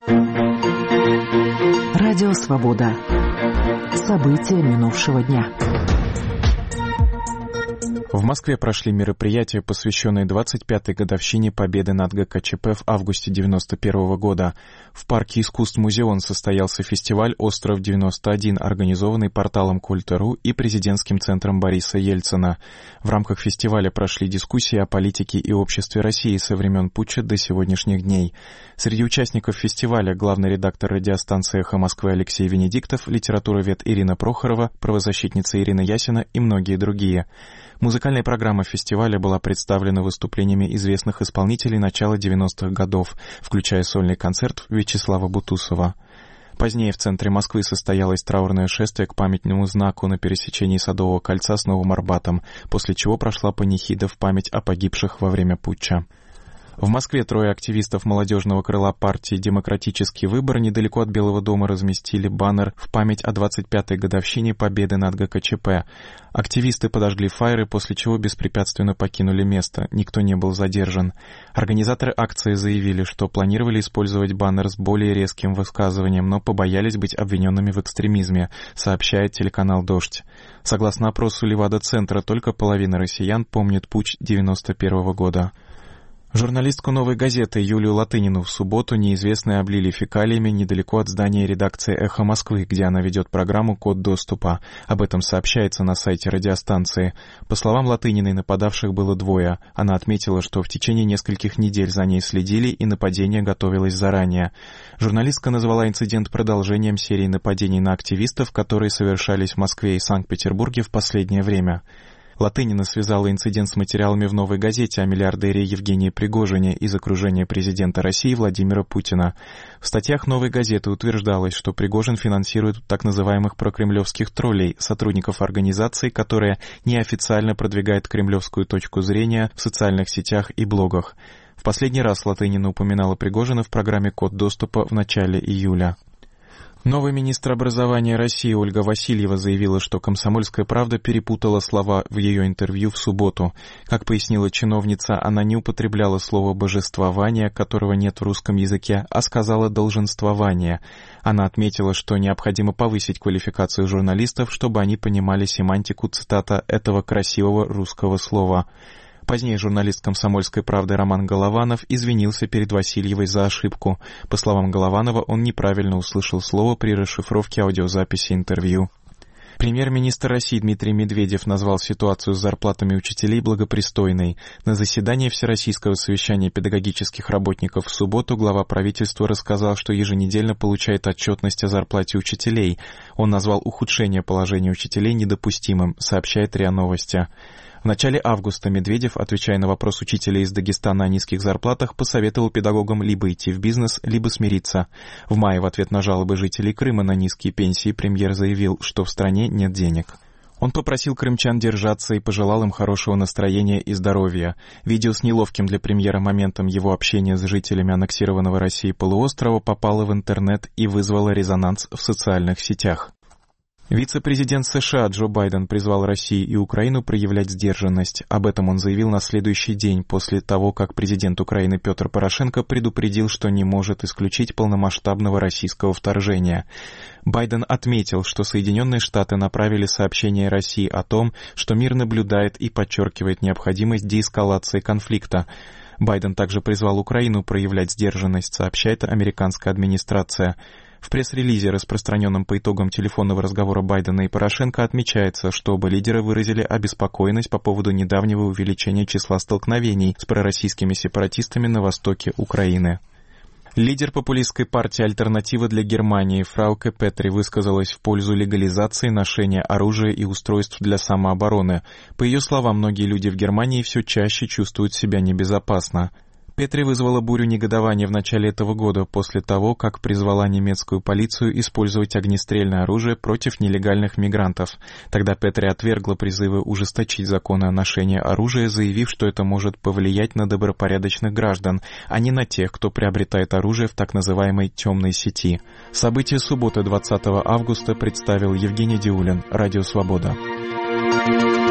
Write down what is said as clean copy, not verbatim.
Радио «Свобода». События минувшего дня. В Москве прошли мероприятия, посвященные 25-й годовщине победы над ГКЧП в августе 1991 года. В парке искусств «Музеон» состоялся фестиваль «Остров-91», организованный порталом Культ.ру и президентским центром Бориса Ельцина. В рамках фестиваля прошли дискуссии о политике и обществе России со времен путча до сегодняшних дней. Среди участников фестиваля главный редактор радиостанции «Эхо Москвы» Алексей Венедиктов, литературовед Ирина Прохорова, правозащитница Ирина Ясина и многие другие. Музыкальная программа фестиваля была представлена выступлениями известных исполнителей начала 90-х годов, включая сольный концерт Вячеслава Бутусова. Позднее в центре Москвы состоялось траурное шествие к памятному знаку на пересечении Садового кольца с Новым Арбатом, после чего прошла панихида в память о погибших во время путча. В Москве трое активистов молодежного крыла партии «Демократический выбор» недалеко от Белого дома разместили баннер в память о 25-й годовщине победы над ГКЧП. Активисты подожгли фаеры, после чего беспрепятственно покинули место, никто не был задержан. Организаторы акции заявили, что планировали использовать баннер с более резким высказыванием, но побоялись быть обвиненными в экстремизме, сообщает телеканал «Дождь». Согласно опросу Левада-центра, только половина россиян помнит путч 91 года. Журналистку «Новой газеты» Юлию Латынину в субботу неизвестные облили фекалиями недалеко от здания редакции «Эхо Москвы», где она ведет программу «Код доступа». Об этом сообщается на сайте радиостанции. По словам Латыниной, нападавших было двое. Она отметила, что в течение нескольких недель за ней следили и нападение готовилось заранее. Журналистка назвала инцидент продолжением серии нападений на активистов, которые совершались в Москве и Санкт-Петербурге в последнее время. Латынина связала инцидент с материалами в «Новой газете» о миллиардере Евгении Пригожине из окружения президента России Владимира Путина. В статьях «Новой газеты» утверждалось, что Пригожин финансирует так называемых прокремлевских троллей, сотрудников организации, которая неофициально продвигает кремлевскую точку зрения в социальных сетях и блогах. В последний раз Латынина упоминала Пригожина в программе «Код доступа» в начале июля. Новый министр образования России Ольга Васильева заявила, что «Комсомольская правда» перепутала слова в ее интервью в субботу. Как пояснила чиновница, она не употребляла слово «божествование», которого нет в русском языке, а сказала «долженствование». Она отметила, что необходимо повысить квалификацию журналистов, чтобы они понимали семантику, цитата, «этого красивого русского слова». Позднее журналист «Комсомольской правды» Роман Голованов извинился перед Васильевой за ошибку. По словам Голованова, он неправильно услышал слово при расшифровке аудиозаписи интервью. Премьер-министр России Дмитрий Медведев назвал ситуацию с зарплатами учителей благопристойной. На заседании Всероссийского совещания педагогических работников в субботу глава правительства рассказал, что еженедельно получает отчетность о зарплате учителей. Он назвал ухудшение положения учителей недопустимым, сообщает РИА Новости. В начале августа Медведев, отвечая на вопрос учителей из Дагестана о низких зарплатах, посоветовал педагогам либо идти в бизнес, либо смириться. В мае в ответ на жалобы жителей Крыма на низкие пенсии премьер заявил, что в стране нет денег. Он попросил крымчан держаться и пожелал им хорошего настроения и здоровья. Видео с неловким для премьера моментом его общения с жителями аннексированного Россией полуострова попало в интернет и вызвало резонанс в социальных сетях. Вице-президент США Джо Байден призвал Россию и Украину проявлять сдержанность. Об этом он заявил на следующий день после того, как президент Украины Петр Порошенко предупредил, что не может исключить полномасштабного российского вторжения. Байден отметил, что Соединенные Штаты направили сообщение России о том, что мир наблюдает и подчеркивает необходимость деэскалации конфликта. Байден также призвал Украину проявлять сдержанность, сообщает американская администрация. В пресс-релизе, распространенном по итогам телефонного разговора Байдена и Порошенко, отмечается, что оба лидера выразили обеспокоенность по поводу недавнего увеличения числа столкновений с пророссийскими сепаратистами на востоке Украины. Лидер популистской партии «Альтернатива для Германии» Фрауке Петри высказалась в пользу легализации ношения оружия и устройств для самообороны. По ее словам, многие люди в Германии все чаще чувствуют себя небезопасно. Петри вызвала бурю негодования в начале этого года после того, как призвала немецкую полицию использовать огнестрельное оружие против нелегальных мигрантов. Тогда Петри отвергла призывы ужесточить законы о ношении оружия, заявив, что это может повлиять на добропорядочных граждан, а не на тех, кто приобретает оружие в так называемой «темной сети». События субботы 20 августа представил Евгений Диулин, Радио Свобода.